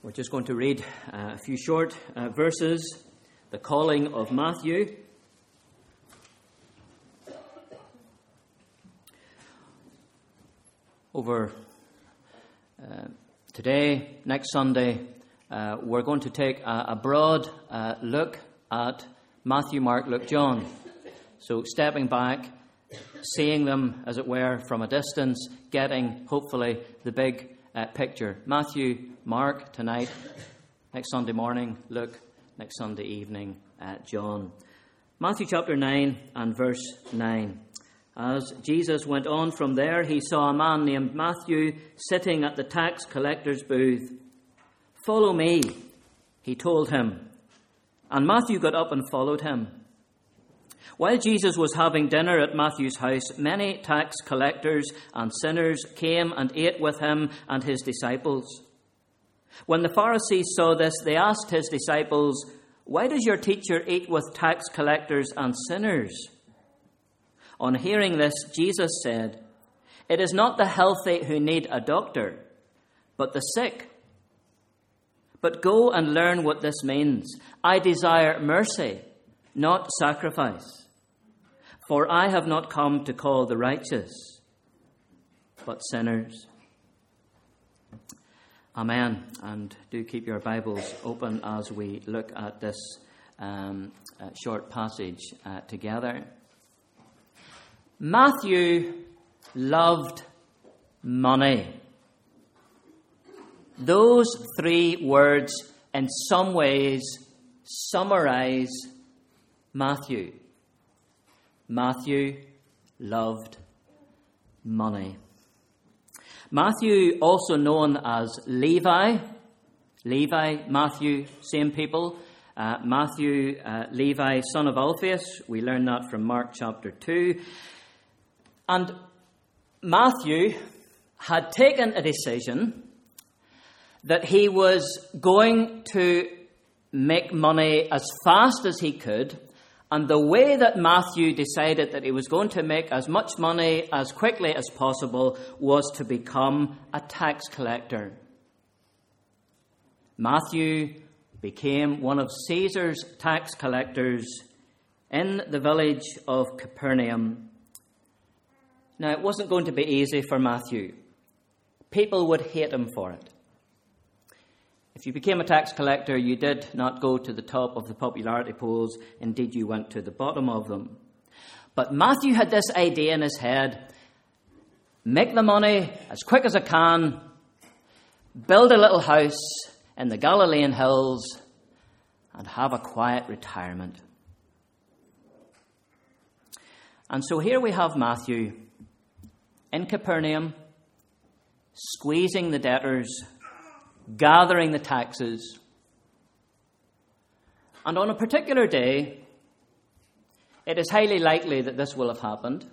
We're just going to read a few short verses. The calling of Matthew. Over today, next Sunday, we're going to take a broad look at Matthew, Mark, Luke, John. So stepping back, seeing them, as it were, from a distance, getting, hopefully, the big picture. Matthew, Mark tonight, next Sunday morning, Luke, next Sunday evening, John. Matthew chapter 9 and verse 9. As Jesus went on from there, he saw a man named Matthew sitting at the tax collector's booth. "Follow me," he told him. And Matthew got up and followed him. While Jesus was having dinner at Matthew's house, many tax collectors and sinners came and ate with him and his disciples. When the Pharisees saw this, they asked his disciples, "Why does your teacher eat with tax collectors and sinners?" On hearing this, Jesus said, "It is not the healthy who need a doctor, but the sick. But go and learn what this means. I desire mercy, not sacrifice. For I have not come to call the righteous, but sinners." Amen. And do keep your Bibles open as we look at this short passage together. Matthew loved money. Those three words in some ways summarize Matthew. Matthew loved money. Matthew, also known as Levi, Matthew, same people. Matthew, Levi, son of Alphaeus. We learn that from Mark chapter 2. And Matthew had taken a decision that he was going to make money as fast as he could. And the way that Matthew decided that he was going to make as much money as quickly as possible was to become a tax collector. Matthew became one of Caesar's tax collectors in the village of Capernaum. Now, it wasn't going to be easy for Matthew. People would hate him for it. If you became a tax collector, you did not go to the top of the popularity polls. Indeed, you went to the bottom of them. But Matthew had this idea in his head: make the money as quick as I can, build a little house in the Galilean hills, and have a quiet retirement. And so here we have Matthew in Capernaum, squeezing the debtors, gathering the taxes. And on a particular day, it is highly likely that this will have happened.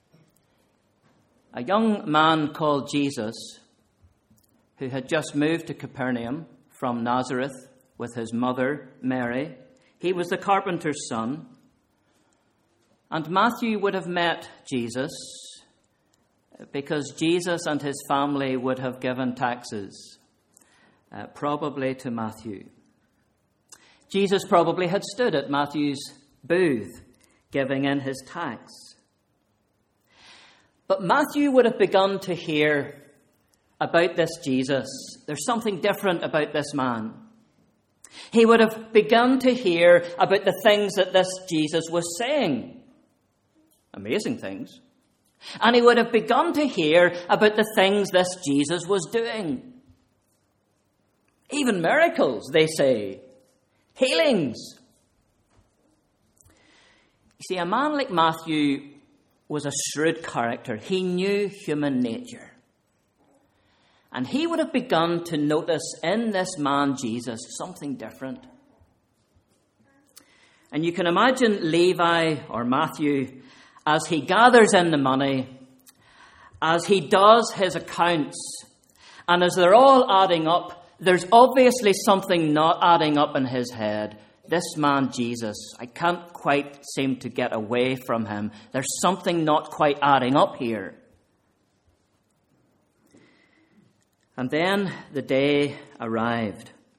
A young man called Jesus, who had just moved to Capernaum from Nazareth with his mother, Mary, he was the carpenter's son. And Matthew would have met Jesus because Jesus and his family would have given taxes. Probably to Matthew. Jesus probably had stood at Matthew's booth, giving in his tax. But Matthew would have begun to hear about this Jesus. There's something different about this man. He would have begun to hear about the things that this Jesus was saying. Amazing things. And he would have begun to hear about the things this Jesus was doing. Even miracles, they say. Healings. You see, a man like Matthew was a shrewd character. He knew human nature. And he would have begun to notice in this man, Jesus, something different. And you can imagine Levi, or Matthew, as he gathers in the money, as he does his accounts, and as they're all adding up, there's obviously something not adding up in his head. This man, Jesus, I can't quite seem to get away from him. There's something not quite adding up here. And then the day arrived.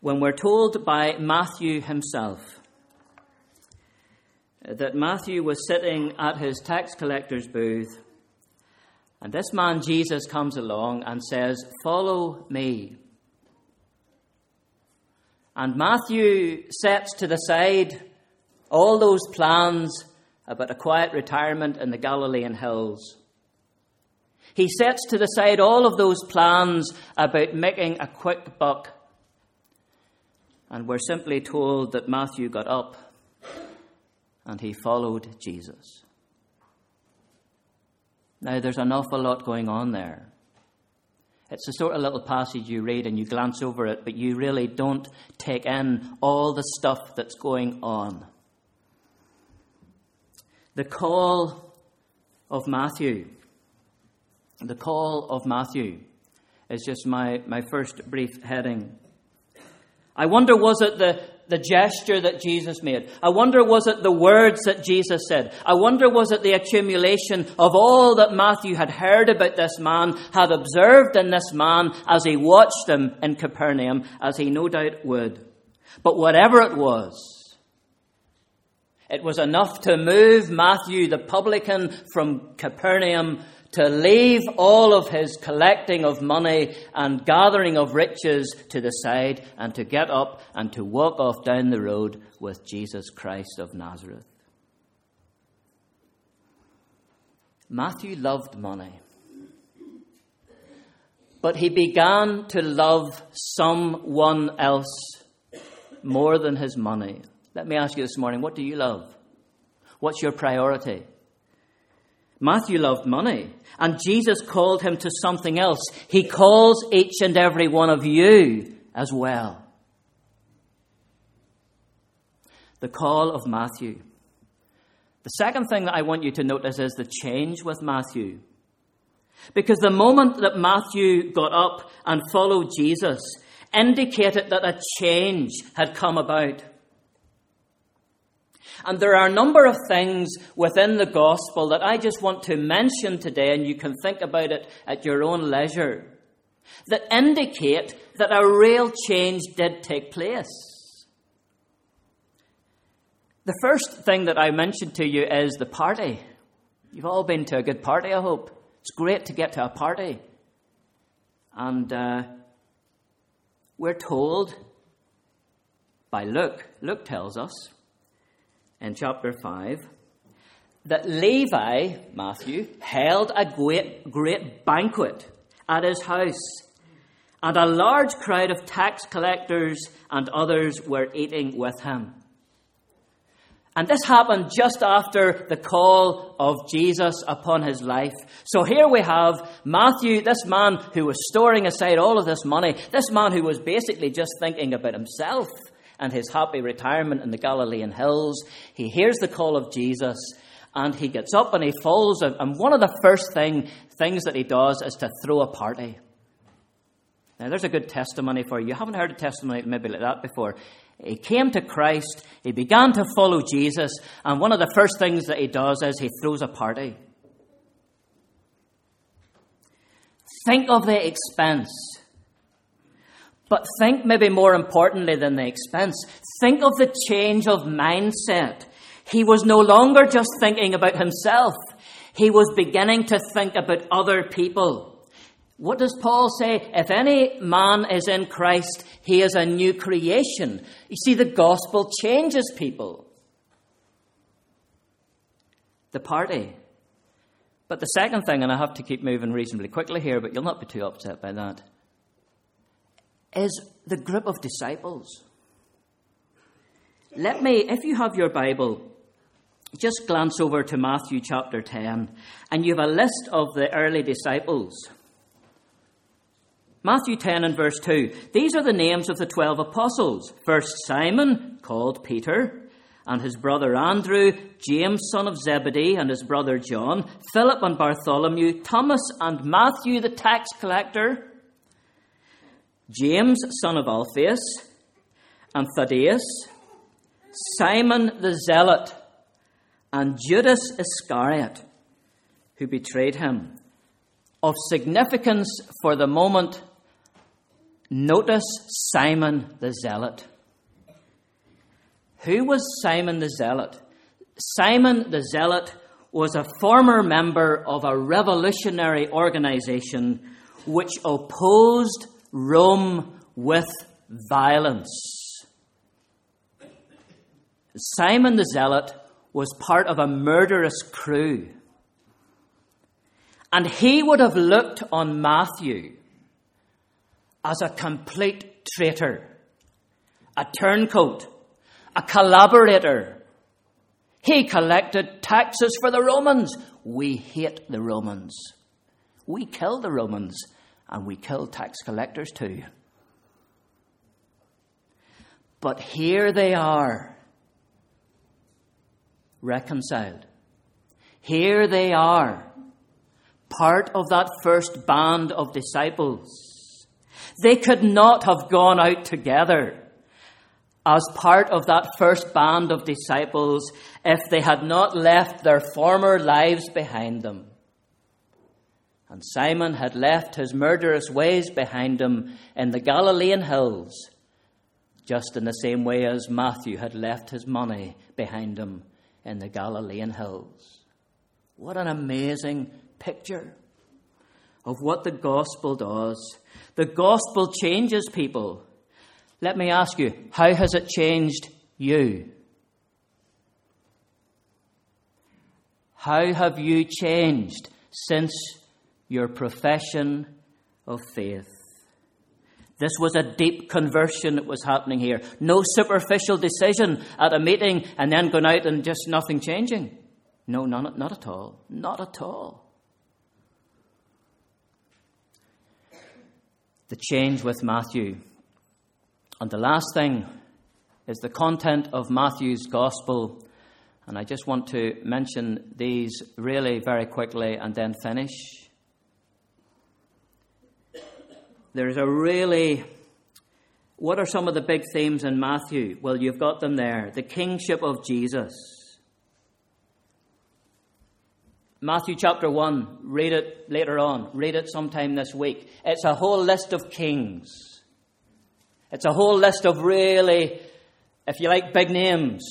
when we're told by Matthew himself that Matthew was sitting at his tax collector's booth, and this man Jesus comes along and says, "Follow me." And Matthew sets to the side all those plans about a quiet retirement in the Galilean hills. He sets to the side all of those plans about making a quick buck. And we're simply told that Matthew got up and he followed Jesus. Now, there's an awful lot going on there. It's the sort of little passage you read and you glance over it, but you really don't take in all the stuff that's going on. The call of Matthew. The call of Matthew is just my first brief heading. I wonder, was it the gesture that Jesus made? I wonder, was it the words that Jesus said? I wonder, was it the accumulation of all that Matthew had heard about this man, had observed in this man as he watched him in Capernaum, as he no doubt would. But whatever it was enough to move Matthew, the publican from Capernaum, to leave all of his collecting of money and gathering of riches to the side and to get up and to walk off down the road with Jesus Christ of Nazareth. Matthew loved money, but he began to love someone else more than his money. Let me ask you this morning, what do you love? What's your priority? Matthew loved money, and Jesus called him to something else. He calls each and every one of you as well. The call of Matthew. The second thing that I want you to notice is the change with Matthew. Because the moment that Matthew got up and followed Jesus indicated that a change had come about. And there are a number of things within the gospel that I just want to mention today, and you can think about it at your own leisure, that indicate that a real change did take place. The first thing that I mentioned to you is the party. You've all been to a good party, I hope. It's great to get to a party. And we're told by Luke. Luke tells us in chapter 5, that Levi, Matthew, held a great banquet at his house, and a large crowd of tax collectors and others were eating with him. And this happened just after the call of Jesus upon his life. So here we have Matthew, this man who was storing aside all of this money, this man who was basically just thinking about himself and his happy retirement in the Galilean hills. He hears the call of Jesus, and he gets up and he falls. And one of the first things that he does is to throw a party. Now, there's a good testimony for you. You haven't heard a testimony maybe like that before. He came to Christ, he began to follow Jesus, and one of the first things that he does is he throws a party. Think of the expense. But think maybe more importantly than the expense, think of the change of mindset. He was no longer just thinking about himself. He was beginning to think about other people. What does Paul say? If any man is in Christ, he is a new creation. You see, the gospel changes people. The party. But the second thing, and I have to keep moving reasonably quickly here, but you'll not be too upset by that, is the group of disciples. Let me, if you have your Bible, just glance over to Matthew chapter 10, and you have a list of the early disciples. Matthew 10 and verse 2. These are the names of the 12 apostles. First Simon, called Peter, and his brother Andrew, James, son of Zebedee, and his brother John, Philip and Bartholomew, Thomas and Matthew, the tax collector, James, son of Alphaeus, and Thaddeus, Simon the Zealot, and Judas Iscariot, who betrayed him. Of significance for the moment, Notice Simon the Zealot. Who was Simon the Zealot? Simon the Zealot was a former member of a revolutionary organization which opposed Rome with violence. Simon the Zealot was part of a murderous crew. And he would have looked on Matthew as a complete traitor, a turncoat, a collaborator. He collected taxes for the Romans. We hate the Romans. We kill the Romans, and we kill tax collectors too. But here they are, reconciled. Here they are, part of that first band of disciples. They could not have gone out together as part of that first band of disciples if they had not left their former lives behind them. And Simon had left his murderous ways behind him in the Galilean hills, just in the same way as Matthew had left his money behind him in the Galilean hills. What an amazing picture of what the gospel does. The gospel changes people. Let me ask you, how has it changed you? How have you changed since your profession of faith? This was a deep conversion that was happening here. No superficial decision at a meeting and then going out and just nothing changing. No, not at all. Not at all. The change with Matthew. And the last thing is the content of Matthew's gospel. And I just want to mention these really very quickly and then finish. There's what are some of the big themes in Matthew? Well, you've got them there. The kingship of Jesus. Matthew chapter 1, read it later on. Read it sometime this week. It's a whole list of kings. It's a whole list of really, if you like, big names.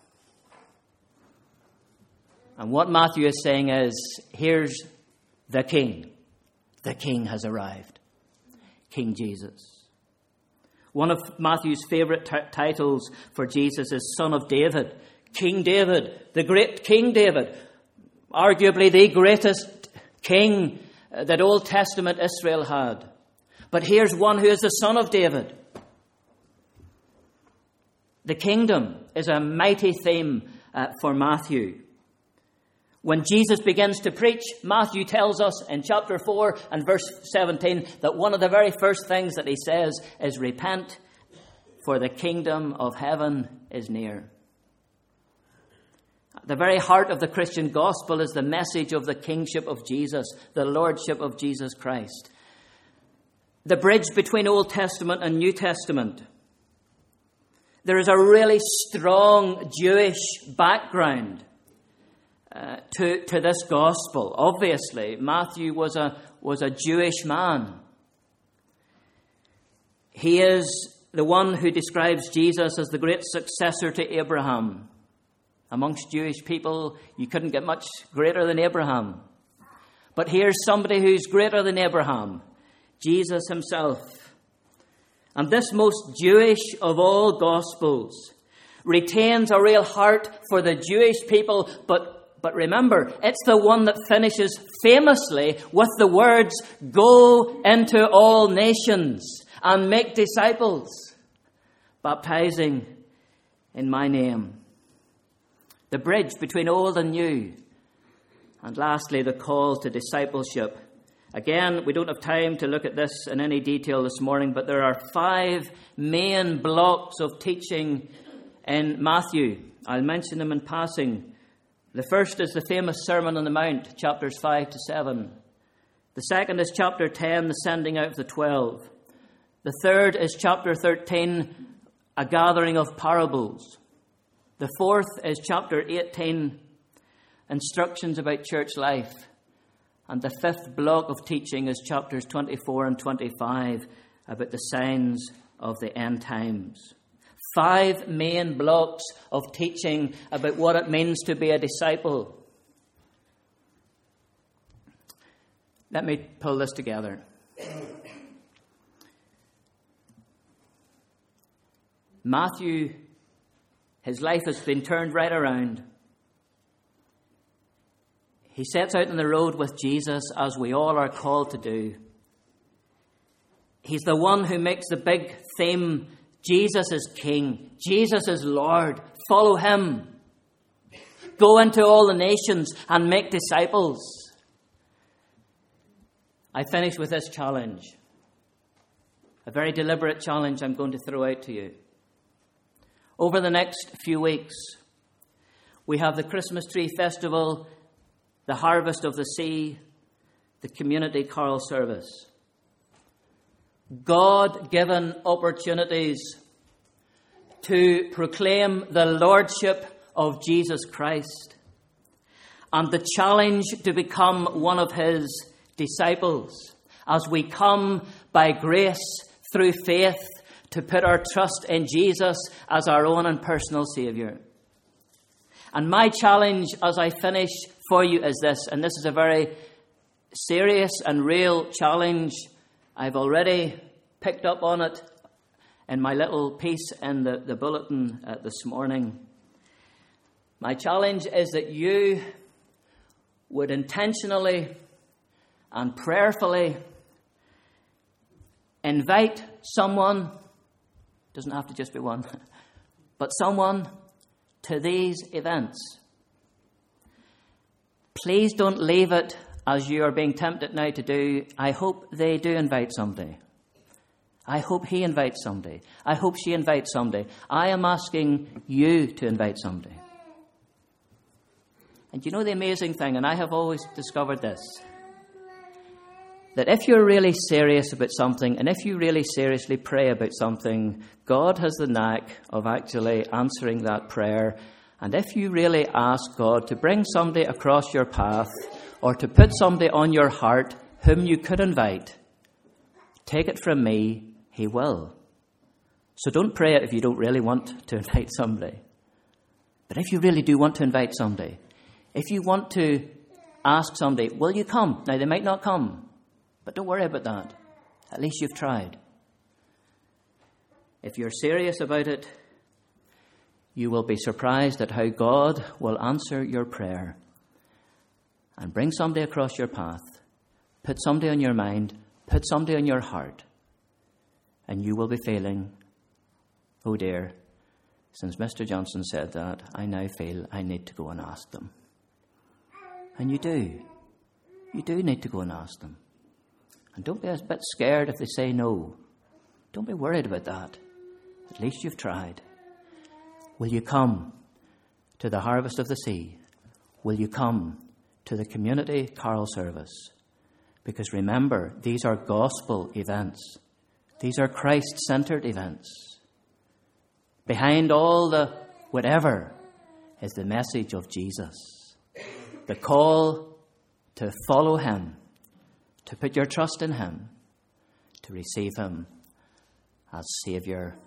And what Matthew is saying is, here's the king. The king has arrived. King Jesus. One of Matthew's favorite titles for Jesus is Son of David. King David, the great King David. Arguably the greatest king that Old Testament Israel had. But here's one who is the son of David. The kingdom is a mighty theme for Matthew. When Jesus begins to preach, Matthew tells us in chapter 4 and verse 17 that one of the very first things that he says is, repent, for the kingdom of heaven is near. The very heart of the Christian gospel is the message of the kingship of Jesus, the lordship of Jesus Christ. The bridge between Old Testament and New Testament. There is a really strong Jewish background to this gospel. Obviously, Matthew was a Jewish man. He is the one who describes Jesus as the great successor to Abraham. Amongst Jewish people, you couldn't get much greater than Abraham. But here's somebody who's greater than Abraham, Jesus himself. And this most Jewish of all gospels retains a real heart for the Jewish people, but remember, it's the one that finishes famously with the words, go into all nations and make disciples, baptizing in my name. The bridge between old and new. And lastly, the call to discipleship. Again, we don't have time to look at this in any detail this morning, but there are 5 main blocks of teaching in Matthew. I'll mention them in passing. The first is the famous Sermon on the Mount, chapters 5 to 7. The second is chapter 10, the sending out of the 12. The third is chapter 13, a gathering of parables. The fourth is chapter 18, instructions about church life. And the fifth block of teaching is chapters 24 and 25, about the signs of the end times. 5 main blocks of teaching about what it means to be a disciple. Let me pull this together. Matthew, his life has been turned right around. He sets out on the road with Jesus, as we all are called to do. He's the one who makes the big theme, Jesus is King, Jesus is Lord, follow him. Go into all the nations and make disciples. I finish with this challenge, a very deliberate challenge I'm going to throw out to you. Over the next few weeks, we have the Christmas Tree Festival, the Harvest of the Sea, the Community Carol Service. God-given opportunities to proclaim the Lordship of Jesus Christ and the challenge to become one of his disciples as we come by grace through faith to put our trust in Jesus as our own and personal Saviour. And my challenge as I finish for you is this, and this is a very serious and real challenge. I've already picked up on it in my little piece in the bulletin this morning. My challenge is that you would intentionally and prayerfully invite someone, doesn't have to just be one, but someone to these events. Please don't leave it as you are being tempted now to do. I hope they do invite somebody. I hope he invites somebody. I hope she invites somebody. I am asking you to invite somebody. And you know the amazing thing, and I have always discovered this, that if you're really serious about something, and if you really seriously pray about something, God has the knack of actually answering that prayer. And if you really ask God to bring somebody across your path, or to put somebody on your heart whom you could invite, take it from me, he will. So don't pray it if you don't really want to invite somebody. But if you really do want to invite somebody, if you want to ask somebody, will you come? Now, they might not come, but don't worry about that. At least you've tried. If you're serious about it, you will be surprised at how God will answer your prayer and bring somebody across your path, put somebody on your mind, put somebody on your heart, and you will be feeling, oh dear, since Mr. Johnson said that, I now feel I need to go and ask them. And you do. You do need to go and ask them. And don't be a bit scared if they say no. Don't be worried about that. At least you've tried. Will you come to the Harvest of the Sea? Will you come to the Community Carol Service? Because remember, these are gospel events. These are Christ-centered events. Behind all the whatever is the message of Jesus. The call to follow him, to put your trust in him, to receive him as Saviour